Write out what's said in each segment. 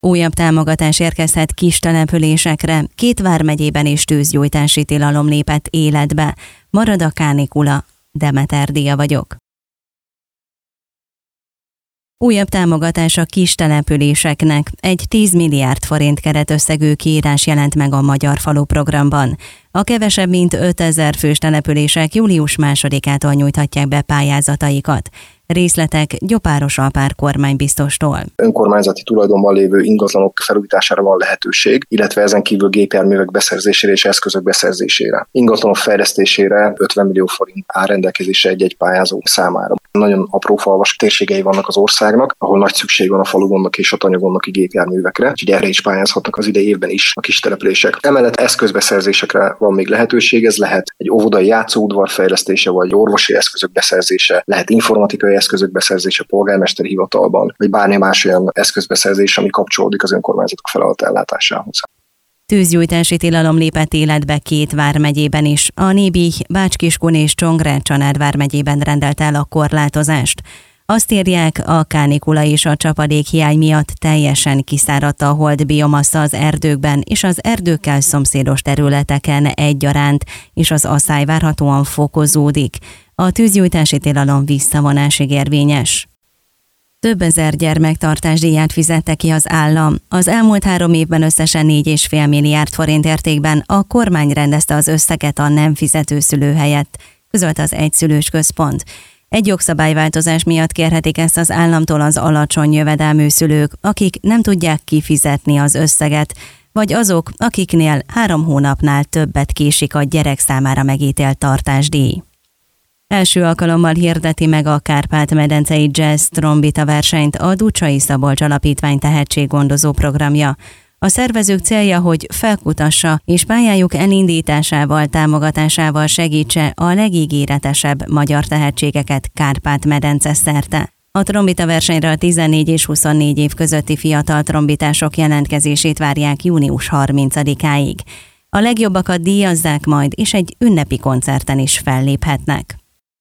Újabb támogatás érkezhet kis településekre, 2 vármegyében is tűzgyújtási tilalom lépett életbe. Marad a kánikula. Demeter Dia vagyok. Újabb támogatás a kis településeknek. Egy 10 milliárd forint keretösszegű kiírás jelent meg a Magyar Falu programban. A kevesebb mint 5000 fős települések július 2-ától nyújthatják be pályázataikat. Részletek Gyopáros Alpár kormánybiztostól. Önkormányzati tulajdonban lévő ingatlanok felújítására van lehetőség, illetve ezen kívül gépjárművek beszerzésére és eszközök beszerzésére. Ingatlanok fejlesztésére 50 millió forint áll rendelkezésre egy-egy pályázó számára. Nagyon apró falvas térségei vannak az országnak, ahol nagy szükség van a falugondok és a tanyagondnoki gépjárművekre, úgyhogy erre is pályázhatnak az idei évben is a kis települések. Emellett eszközbeszerzésekre van még lehetőség, ez lehet egy óvodai játszóudvar fejlesztése, vagy orvosi eszközök beszerzése, lehet informatikai eszközök beszerzése polgármesteri hivatalban, vagy bármi más olyan eszközbeszerzés, ami kapcsolódik az önkormányzatok feladat-ellátásához. Tűzgyújtási tilalom lépett életbe 2 vármegyében is. A Nébih, Bács-Kiskun és Csongrád-Csanád vármegyében rendelt el a korlátozást. Azt írják, a kánikula és a csapadékhiány miatt teljesen kiszáradt a hold biomassa az erdőkben és az erdőkkel szomszédos területeken egyaránt, és az asszály várhatóan fokozódik. A tűzgyújtási tilalom visszavonásig érvényes. Több ezer gyermektartásdíját fizette ki az állam. Az elmúlt 3 évben összesen 4,5 milliárd forint értékben a kormány rendezte az összeget a nem fizető szülő helyett, közölte az Egyszülős Központ. Egy jogszabályváltozás miatt kérhetik ezt az államtól az alacsony jövedelmű szülők, akik nem tudják kifizetni az összeget, vagy azok, akiknél 3 hónapnál többet késik a gyerek számára megítélt tartásdíj. Első alkalommal hirdeti meg a Kárpát-medencei jazz trombita versenyt a Ducsai Szabolcs Alapítvány tehetséggondozó programja. A szervezők célja, hogy felkutassa és pályájuk elindításával, támogatásával segítse a legígéretesebb magyar tehetségeket Kárpát-medence szerte. A trombita versenyre a 14 és 24 év közötti fiatal trombitások jelentkezését várják június 30-áig. A legjobbakat díjazzák majd, és egy ünnepi koncerten is felléphetnek.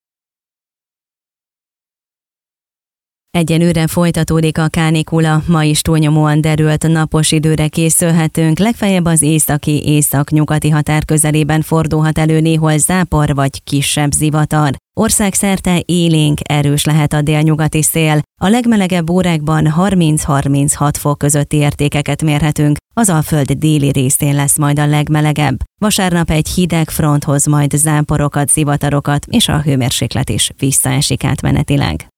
Egyenlőre folytatódik a kánikula, ma is túlnyomóan derült napos időre készülhetünk, legfeljebb az északi-észak-nyugati határ közelében fordulhat elő néhol zápor vagy kisebb zivatar. Országszerte élénk, erős lehet a délnyugati szél, a legmelegebb órákban 30-36 fok közötti értékeket mérhetünk, az Alföld déli részén lesz majd a legmelegebb. Vasárnap egy hideg front hoz majd záporokat, zivatarokat, és a hőmérséklet is visszaesik átmenetileg.